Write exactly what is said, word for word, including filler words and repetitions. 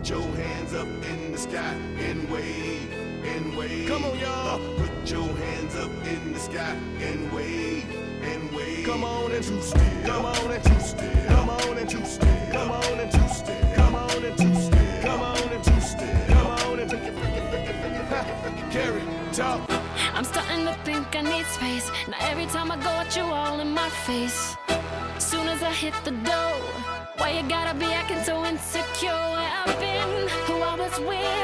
Put your hands up in the sky and wave, and wave. Come on, y'all. Uh, put your hands up in the sky and wave, and wave. Come on and two step. Come on and two step. Come on and two step. Come on and two step. Come on and two step. Come on and two step. Come on and freaking, freaking, freaking, freaking. Carry, talk. I'm starting to think I need space. Now every time I go at you all in my face. Soon as I hit the door, why you gotta be acting so insecure? Where I've been, who I was with.